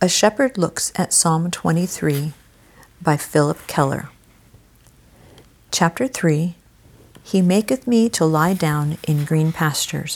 A Shepherd Looks at Psalm 23 by Philip Keller. Chapter 3. He maketh me to lie down in green pastures.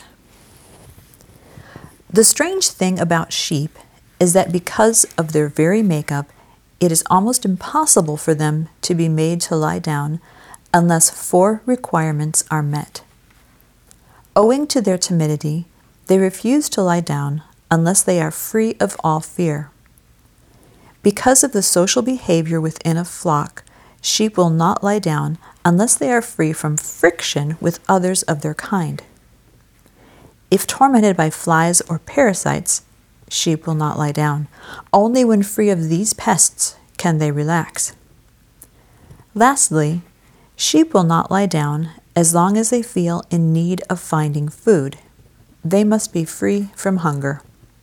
The strange thing about sheep is that because of their very makeup, it is almost impossible for them to be made to lie down unless 4 requirements are met. Owing to their timidity, they refuse to lie down unless they are free of all fear. Because of the social behavior within a flock, sheep will not lie down unless they are free from friction with others of their kind. If tormented by flies or parasites, sheep will not lie down. Only when free of these pests can they relax. Lastly, sheep will not lie down as long as they feel in need of finding food. They must be free from hunger.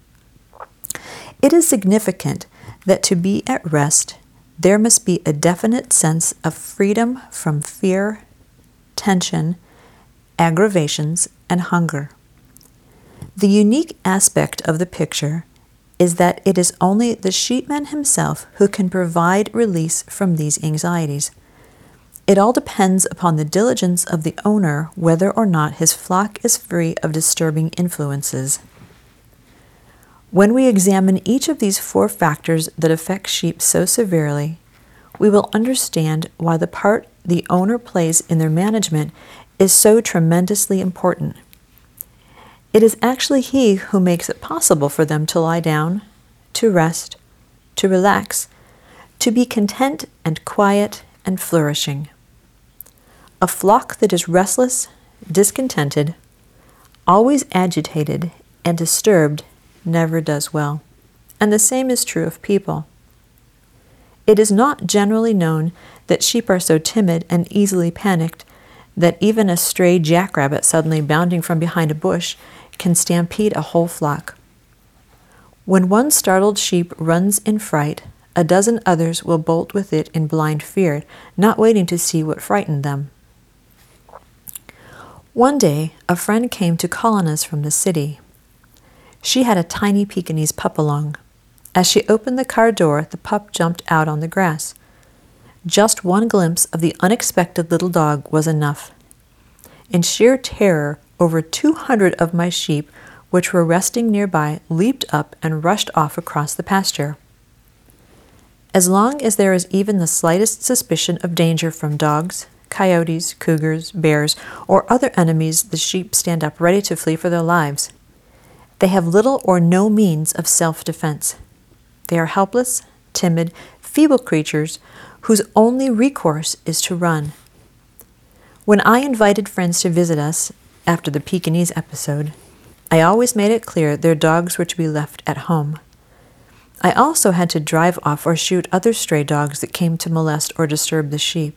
It is significant that to be at rest, there must be a definite sense of freedom from fear, tension, aggravations, and hunger. The unique aspect of the picture is that it is only the sheepman himself who can provide release from these anxieties. It all depends upon the diligence of the owner whether or not his flock is free of disturbing influences. When we examine each of these 4 factors that affect sheep so severely, we will understand why the part the owner plays in their management is so tremendously important. It is actually he who makes it possible for them to lie down, to rest, to relax, to be content and quiet and flourishing. A flock that is restless, discontented, always agitated, and disturbed never does well, and the same is true of people. It is not generally known that sheep are so timid and easily panicked that even a stray jackrabbit suddenly bounding from behind a bush can stampede a whole flock. When one startled sheep runs in fright, a dozen others will bolt with it in blind fear, not waiting to see what frightened them. One day, a friend came to call on us from the city. She had a tiny Pekingese pup along. As she opened the car door, the pup jumped out on the grass. Just one glimpse of the unexpected little dog was enough. In sheer terror, over 200 of my sheep, which were resting nearby, leaped up and rushed off across the pasture. As long as there is even the slightest suspicion of danger from dogs, coyotes, cougars, bears, or other enemies, the sheep stand up ready to flee for their lives. They have little or no means of self-defense. They are helpless, timid, feeble creatures whose only recourse is to run. When I invited friends to visit us after the Pekingese episode, I always made it clear their dogs were to be left at home. I also had to drive off or shoot other stray dogs that came to molest or disturb the sheep.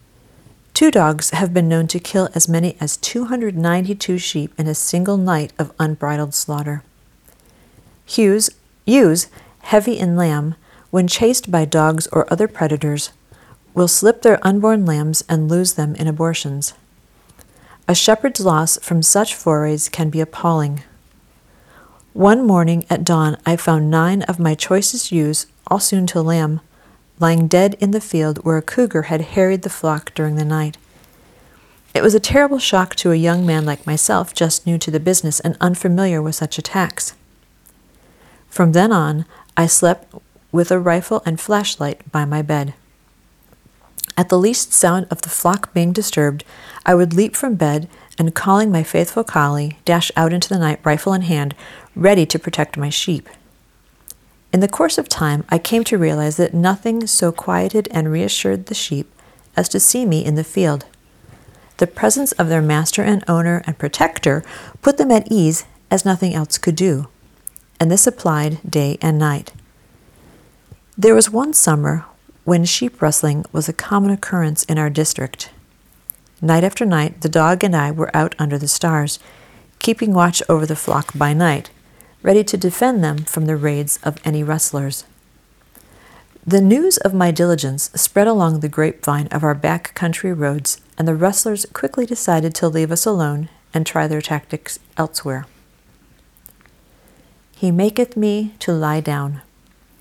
2 dogs have been known to kill as many as 292 sheep in a single night of unbridled slaughter. Ewes, heavy in lamb, when chased by dogs or other predators, will slip their unborn lambs and lose them in abortions. A shepherd's loss from such forays can be appalling. One morning at dawn, I found 9 of my choicest ewes, all soon to lamb, lying dead in the field where a cougar had harried the flock during the night. It was a terrible shock to a young man like myself, just new to the business and unfamiliar with such attacks. From then on, I slept with a rifle and flashlight by my bed. At the least sound of the flock being disturbed, I would leap from bed and, calling my faithful collie, dash out into the night, rifle in hand, ready to protect my sheep. In the course of time, I came to realize that nothing so quieted and reassured the sheep as to see me in the field. The presence of their master and owner and protector put them at ease as nothing else could do, and this applied day and night. There was one summer when sheep rustling was a common occurrence in our district. Night after night, the dog and I were out under the stars, keeping watch over the flock by night, ready to defend them from the raids of any rustlers. The news of my diligence spread along the grapevine of our back country roads, and the rustlers quickly decided to leave us alone and try their tactics elsewhere. He maketh me to lie down.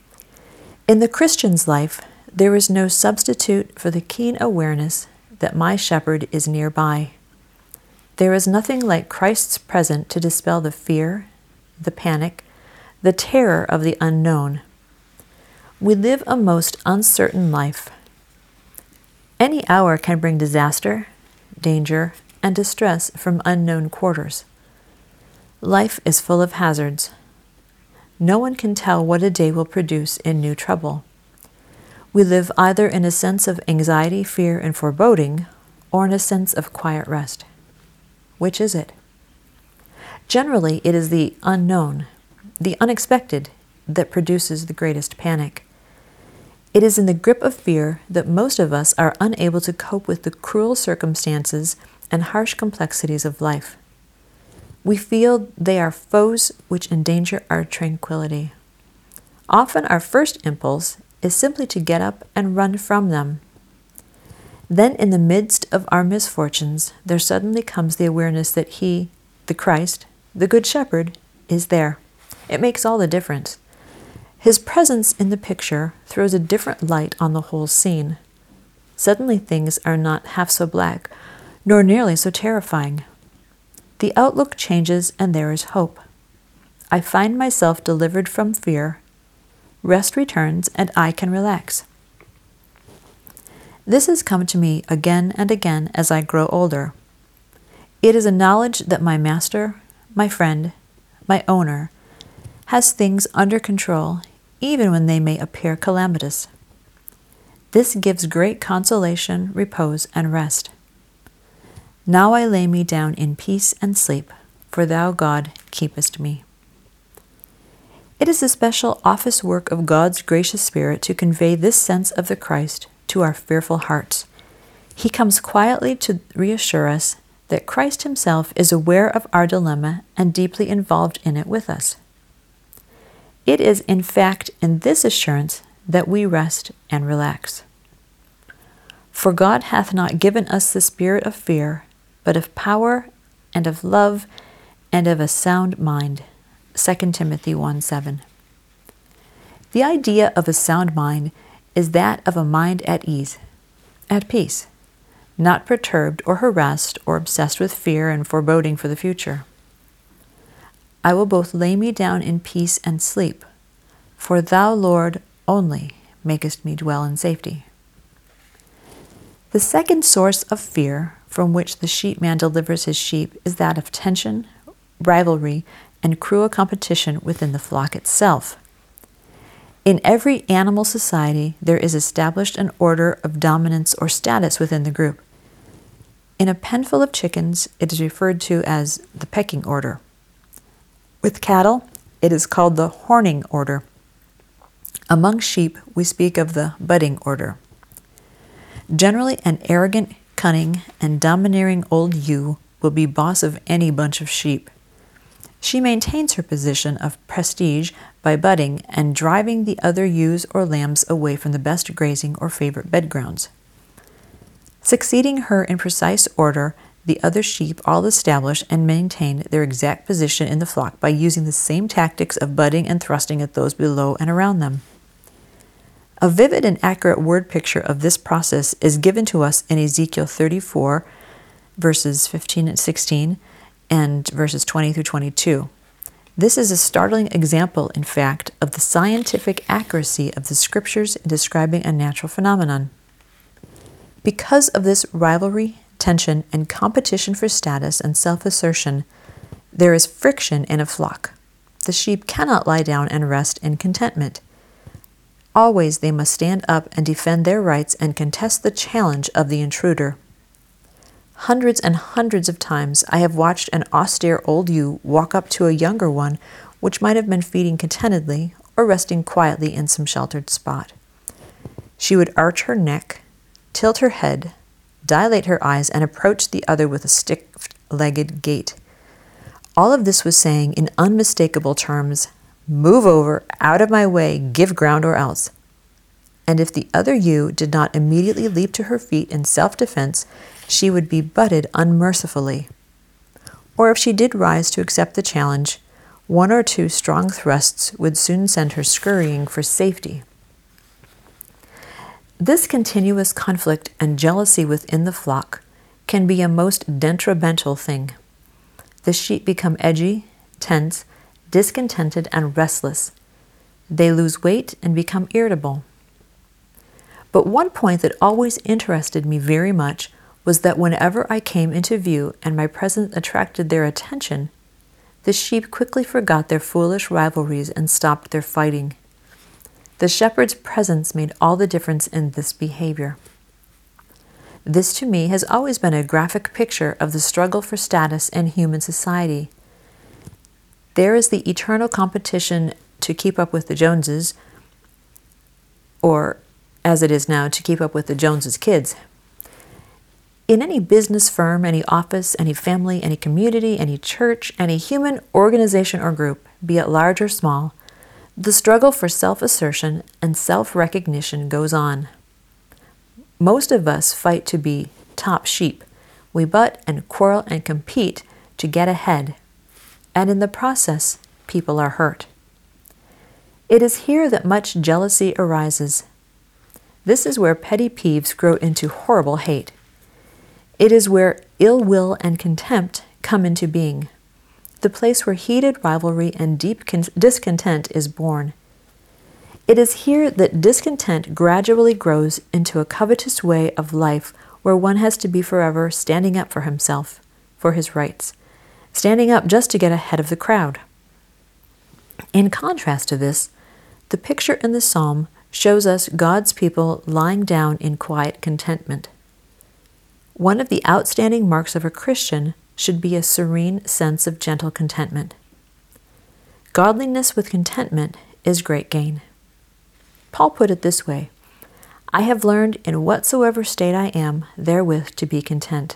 In the Christian's life, there is no substitute for the keen awareness that my shepherd is nearby. There is nothing like Christ's presence to dispel the fear, the panic, the terror of the unknown. We live a most uncertain life. Any hour can bring disaster, danger, and distress from unknown quarters. Life is full of hazards. No one can tell what a day will produce in new trouble. We live either in a sense of anxiety, fear, and foreboding, or in a sense of quiet rest. Which is it? Generally, it is the unknown, the unexpected, that produces the greatest panic. It is in the grip of fear that most of us are unable to cope with the cruel circumstances and harsh complexities of life. We feel they are foes which endanger our tranquility. Often our first impulse is simply to get up and run from them. Then in the midst of our misfortunes, there suddenly comes the awareness that He, the Christ, the Good Shepherd, is there. It makes all the difference. His presence in the picture throws a different light on the whole scene. Suddenly things are not half so black, nor nearly so terrifying. The outlook changes and there is hope. I find myself delivered from fear. Rest returns and I can relax. This has come to me again and again as I grow older. It is a knowledge that my master, my friend, my owner, has things under control even when they may appear calamitous. This gives great consolation, repose, and rest. Now I lay me down in peace and sleep, for thou, God, keepest me. It is the special office work of God's gracious Spirit to convey this sense of the Christ to our fearful hearts. He comes quietly to reassure us that Christ Himself is aware of our dilemma and deeply involved in it with us. It is, in fact, in this assurance that we rest and relax. For God hath not given us the spirit of fear, but of power and of love and of a sound mind. 2 Timothy 1:7. The idea of a sound mind is that of a mind at ease, at peace, not perturbed or harassed or obsessed with fear and foreboding for the future. I will both lay me down in peace and sleep, for thou, Lord, only makest me dwell in safety. The second source of fear from which the sheepman delivers his sheep is that of tension, rivalry, and cruel competition within the flock itself. In every animal society, there is established an order of dominance or status within the group. In a pen full of chickens, it is referred to as the pecking order. With cattle, it is called the horning order. Among sheep, we speak of the butting order. Generally, an arrogant, cunning, and domineering old ewe will be boss of any bunch of sheep. She maintains her position of prestige by butting and driving the other ewes or lambs away from the best grazing or favorite bed grounds. Succeeding her in precise order, the other sheep all establish and maintain their exact position in the flock by using the same tactics of butting and thrusting at those below and around them. A vivid and accurate word picture of this process is given to us in Ezekiel 34, verses 15 and 16, and verses 20 through 22. This is a startling example, in fact, of the scientific accuracy of the Scriptures in describing a natural phenomenon. Because of this rivalry, tension, and competition for status and self-assertion, there is friction in a flock. The sheep cannot lie down and rest in contentment. Always they must stand up and defend their rights and contest the challenge of the intruder. Hundreds and hundreds of times I have watched an austere old ewe walk up to a younger one which might have been feeding contentedly or resting quietly in some sheltered spot. She would arch her neck, tilt her head, dilate her eyes, and approach the other with a stiff-legged gait. All of this was saying in unmistakable terms, "Move over, out of my way, give ground or else." And if the other ewe did not immediately leap to her feet in self-defense, she would be butted unmercifully. Or if she did rise to accept the challenge, one or two strong thrusts would soon send her scurrying for safety. This continuous conflict and jealousy within the flock can be a most detrimental thing. The sheep become edgy, tense, discontented, and restless. They lose weight and become irritable. But one point that always interested me very much was that whenever I came into view and my presence attracted their attention, the sheep quickly forgot their foolish rivalries and stopped their fighting. The shepherd's presence made all the difference in this behavior. This to me has always been a graphic picture of the struggle for status in human society. There is the eternal competition to keep up with the Joneses, or as it is now, to keep up with the Joneses' kids. In any business firm, any office, any family, any community, any church, any human organization or group, be it large or small, the struggle for self-assertion and self-recognition goes on. Most of us fight to be top sheep. We butt and quarrel and compete to get ahead, and in the process, people are hurt. It is here that much jealousy arises. This is where petty peeves grow into horrible hate. It is where ill will and contempt come into being, the place where heated rivalry and deep discontent is born. It is here that discontent gradually grows into a covetous way of life where one has to be forever standing up for himself, for his rights, standing up just to get ahead of the crowd. In contrast to this, the picture in the psalm shows us God's people lying down in quiet contentment. One of the outstanding marks of a Christian should be a serene sense of gentle contentment. Godliness with contentment is great gain. Paul put it this way, "I have learned in whatsoever state I am, therewith to be content."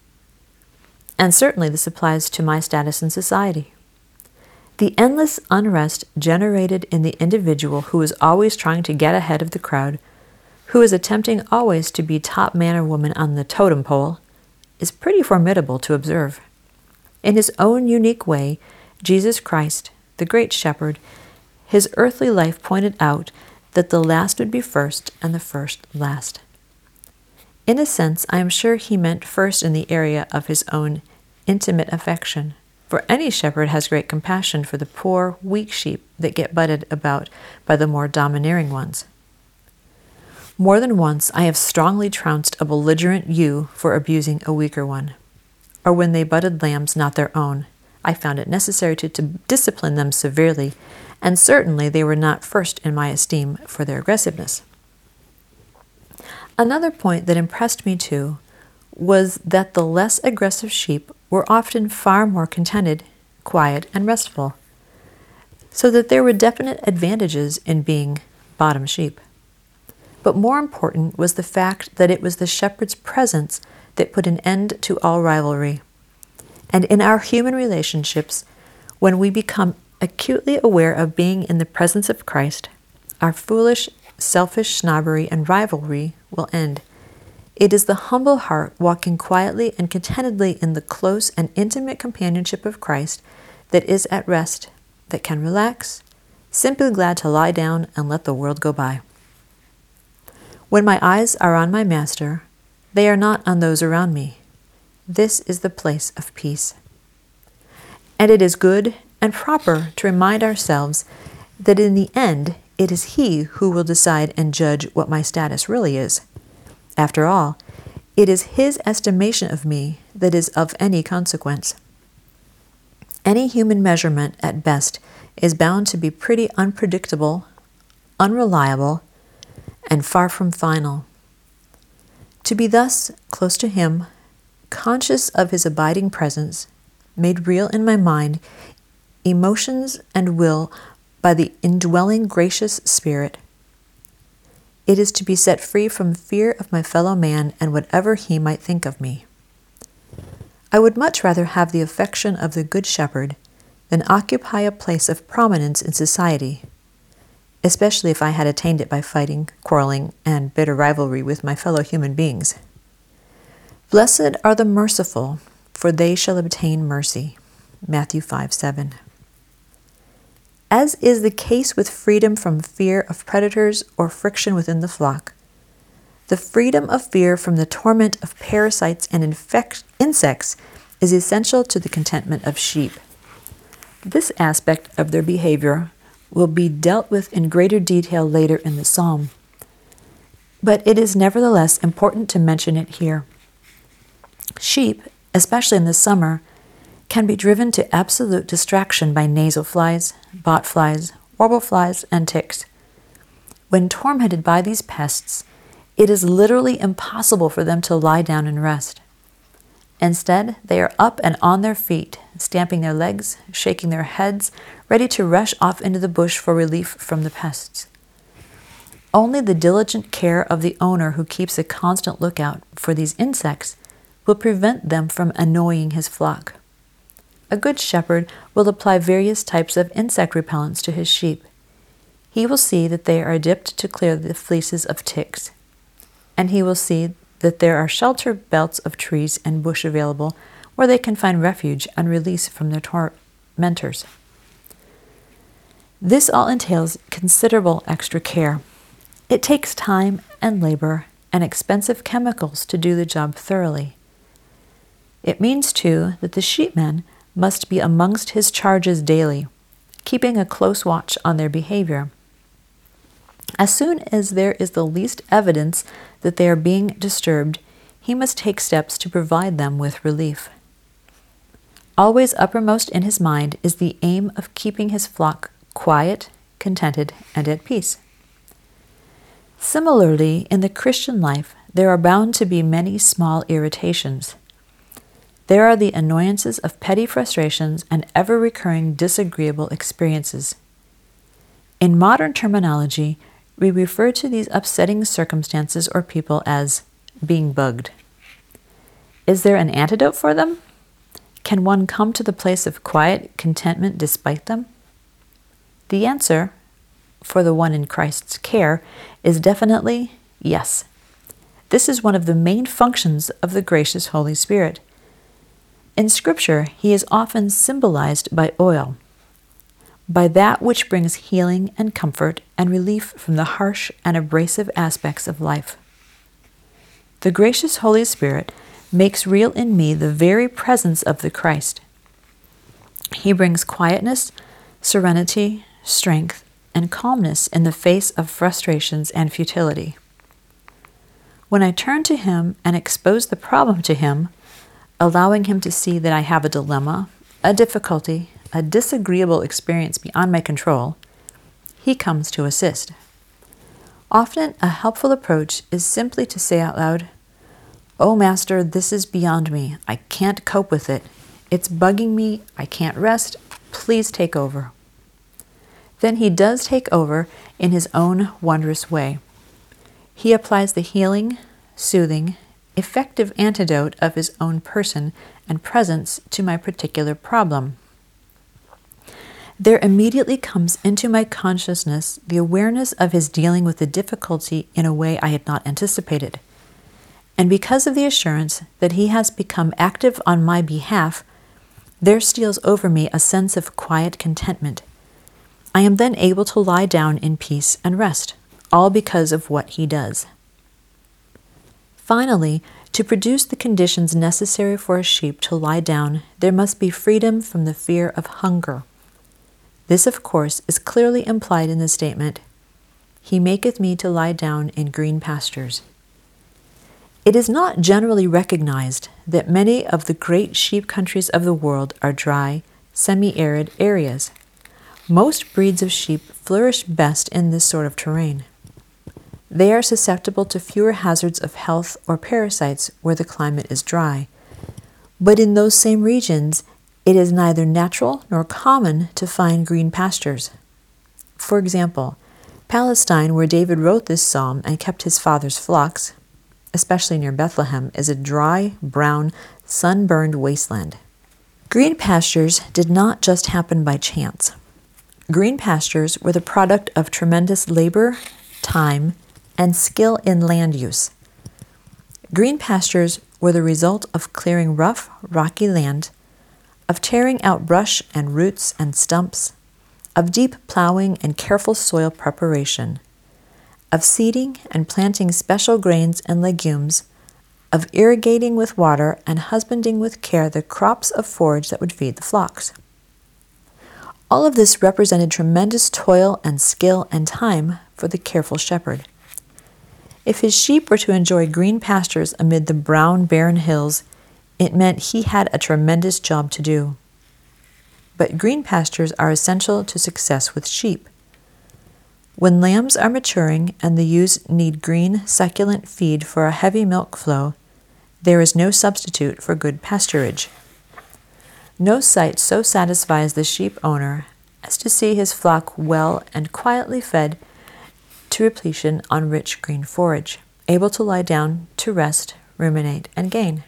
And certainly this applies to my status in society. The endless unrest generated in the individual who is always trying to get ahead of the crowd, who is attempting always to be top man or woman on the totem pole, is pretty formidable to observe. In his own unique way, Jesus Christ, the great shepherd, his earthly life pointed out that the last would be first and the first last. In a sense, I am sure he meant first in the area of his own intimate affection, for any shepherd has great compassion for the poor, weak sheep that get butted about by the more domineering ones. More than once, I have strongly trounced a belligerent ewe for abusing a weaker one. Or when they butted lambs not their own, I found it necessary to discipline them severely, and certainly they were not first in my esteem for their aggressiveness. Another point that impressed me too was that the less aggressive sheep were often far more contented, quiet, and restful, so that there were definite advantages in being bottom sheep. But more important was the fact that it was the shepherd's presence that put an end to all rivalry. And in our human relationships, when we become acutely aware of being in the presence of Christ, our foolish, selfish snobbery and rivalry will end. It is the humble heart walking quietly and contentedly in the close and intimate companionship of Christ that is at rest, that can relax, simply glad to lie down and let the world go by. When my eyes are on my Master, they are not on those around me. This is the place of peace. And it is good and proper to remind ourselves that in the end, it is He who will decide and judge what my status really is. After all, it is His estimation of me that is of any consequence. Any human measurement, at best, is bound to be pretty unpredictable, unreliable, and far from final. To be thus close to Him, conscious of His abiding presence, made real in my mind, emotions and will by the indwelling gracious Spirit. It is to be set free from fear of my fellow man and whatever he might think of me. I would much rather have the affection of the Good Shepherd than occupy a place of prominence in society, especially if I had attained it by fighting, quarreling, and bitter rivalry with my fellow human beings. Blessed are the merciful, for they shall obtain mercy. Matthew 5:7. As is the case with freedom from fear of predators or friction within the flock, The freedom of fear from the torment of parasites and insects is essential to the contentment of sheep. This aspect of their behavior will be dealt with in greater detail later in the psalm, but it is nevertheless important to mention it here. Sheep, especially in the summer, can be driven to absolute distraction by nasal flies, botflies, warble flies, and ticks. When tormented by these pests, it is literally impossible for them to lie down and rest. Instead, they are up and on their feet, stamping their legs, shaking their heads, ready to rush off into the bush for relief from the pests. Only the diligent care of the owner who keeps a constant lookout for these insects will prevent them from annoying his flock. A good shepherd will apply various types of insect repellents to his sheep. He will see that they are dipped to clear the fleeces of ticks, and he will see that there are shelter belts of trees and bush available where they can find refuge and release from their tormentors. This all entails considerable extra care. It takes time and labor and expensive chemicals to do the job thoroughly. It means, too, that the sheepman must be amongst his charges daily, keeping a close watch on their behavior. As soon as there is the least evidence that they are being disturbed, he must take steps to provide them with relief. Always uppermost in his mind is the aim of keeping his flock quiet, contented, and at peace. Similarly, in the Christian life, there are bound to be many small irritations. There are the annoyances of petty frustrations and ever-recurring disagreeable experiences. In modern terminology, we refer to these upsetting circumstances or people as being bugged. Is there an antidote for them? Can one come to the place of quiet contentment despite them? The answer, for the one in Christ's care, is definitely yes. This is one of the main functions of the gracious Holy Spirit. In Scripture, he is often symbolized by oil, by that which brings healing and comfort and relief from the harsh and abrasive aspects of life. The gracious Holy Spirit makes real in me the very presence of the Christ. He brings quietness, serenity, strength, and calmness in the face of frustrations and futility. When I turn to him and expose the problem to him, allowing him to see that I have a dilemma, a difficulty, a disagreeable experience beyond my control, he comes to assist. Often a helpful approach is simply to say out loud, "Oh, Master, this is beyond me. I can't cope with it. It's bugging me. I can't rest. Please take over." Then he does take over in his own wondrous way. He applies the healing, soothing, effective antidote of his own person and presence to my particular problem. There immediately comes into my consciousness the awareness of his dealing with the difficulty in a way I had not anticipated. And because of the assurance that he has become active on my behalf, there steals over me a sense of quiet contentment. I am then able to lie down in peace and rest, all because of what he does. Finally, to produce the conditions necessary for a sheep to lie down, there must be freedom from the fear of hunger. This, of course, is clearly implied in the statement, "He maketh me to lie down in green pastures." It is not generally recognized that many of the great sheep countries of the world are dry, semi-arid areas. Most breeds of sheep flourish best in this sort of terrain. They are susceptible to fewer hazards of health or parasites where the climate is dry. But in those same regions, it is neither natural nor common to find green pastures. For example, Palestine, where David wrote this psalm and kept his father's flocks, especially near Bethlehem, is a dry, brown, sunburned wasteland. Green pastures did not just happen by chance. Green pastures were the product of tremendous labor, time, and skill in land use. Green pastures were the result of clearing rough, rocky land, of tearing out brush and roots and stumps, of deep plowing and careful soil preparation, of seeding and planting special grains and legumes, of irrigating with water and husbanding with care the crops of forage that would feed the flocks. All of this represented tremendous toil and skill and time for the careful shepherd. If his sheep were to enjoy green pastures amid the brown, barren hills, it meant he had a tremendous job to do. But green pastures are essential to success with sheep. When lambs are maturing and the ewes need green, succulent feed for a heavy milk flow, there is no substitute for good pasturage. No sight so satisfies the sheep owner as to see his flock well and quietly fed to repletion on rich green forage, able to lie down to rest, ruminate, and gain.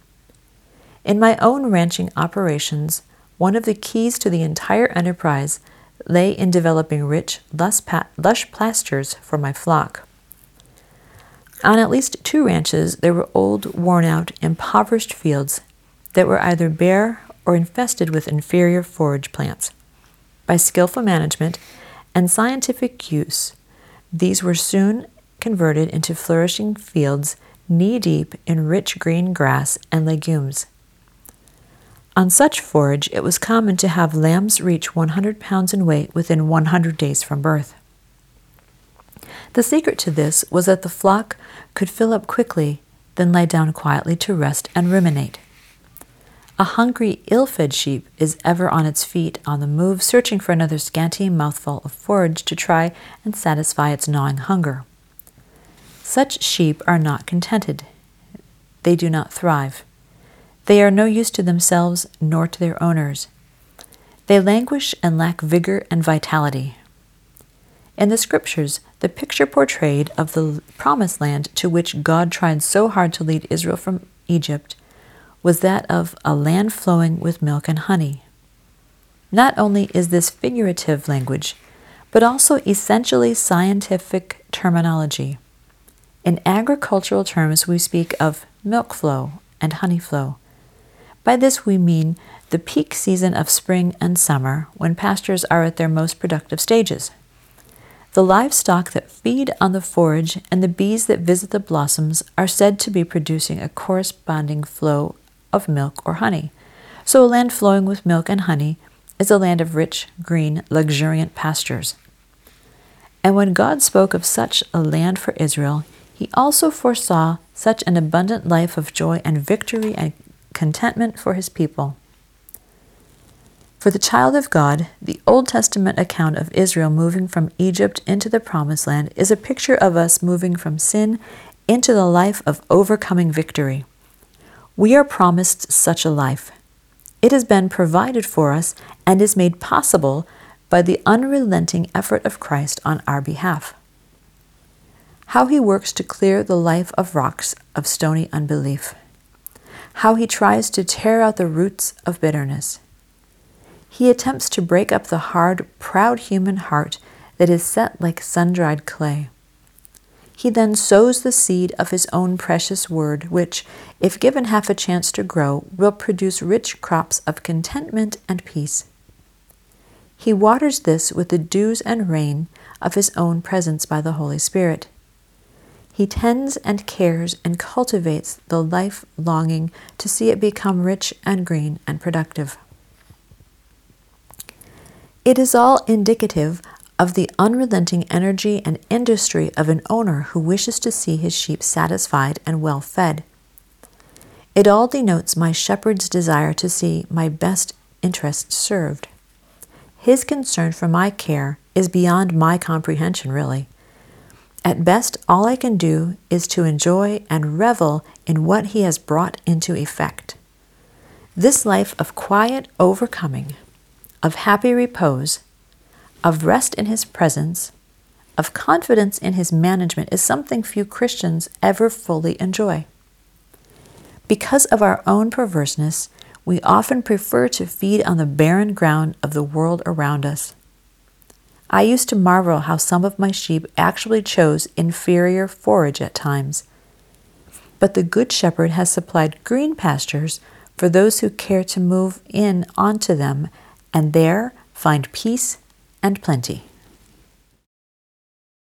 In my own ranching operations, one of the keys to the entire enterprise lay in developing rich, lush pastures for my flock. On at least 2 ranches, there were old, worn-out, impoverished fields that were either bare or infested with inferior forage plants. By skillful management and scientific use, these were soon converted into flourishing fields knee-deep in rich green grass and legumes. On such forage, it was common to have lambs reach 100 pounds in weight within 100 days from birth. The secret to this was that the flock could fill up quickly, then lie down quietly to rest and ruminate. A hungry, ill-fed sheep is ever on its feet, on the move, searching for another scanty mouthful of forage to try and satisfy its gnawing hunger. Such sheep are not contented. They do not thrive. They are no use to themselves nor to their owners. They languish and lack vigor and vitality. In the Scriptures, the picture portrayed of the promised land to which God tried so hard to lead Israel from Egypt was that of a land flowing with milk and honey. Not only is this figurative language, but also essentially scientific terminology. In agricultural terms, we speak of milk flow and honey flow. By this we mean the peak season of spring and summer, when pastures are at their most productive stages. The livestock that feed on the forage and the bees that visit the blossoms are said to be producing a corresponding flow of milk or honey. So a land flowing with milk and honey is a land of rich, green, luxuriant pastures. And when God spoke of such a land for Israel, he also foresaw such an abundant life of joy and victory and contentment for his people. For the child of God, the Old Testament account of Israel moving from Egypt into the Promised Land is a picture of us moving from sin into the life of overcoming victory. We are promised such a life. It has been provided for us and is made possible by the unrelenting effort of Christ on our behalf. How he works to clear the life of rocks of stony unbelief. How he tries to tear out the roots of bitterness. He attempts to break up the hard, proud human heart that is set like sun-dried clay. He then sows the seed of his own precious word, which, if given half a chance to grow, will produce rich crops of contentment and peace. He waters this with the dews and rain of his own presence by the Holy Spirit. He tends and cares and cultivates the life longing to see it become rich and green and productive. It is all indicative of the unrelenting energy and industry of an owner who wishes to see his sheep satisfied and well fed. It all denotes my shepherd's desire to see my best interests served. His concern for my care is beyond my comprehension, really. At best, all I can do is to enjoy and revel in what he has brought into effect. This life of quiet overcoming, of happy repose, of rest in his presence, of confidence in his management is something few Christians ever fully enjoy. Because of our own perverseness, we often prefer to feed on the barren ground of the world around us. I used to marvel how some of my sheep actually chose inferior forage at times. But the Good Shepherd has supplied green pastures for those who care to move in onto them and there find peace and plenty.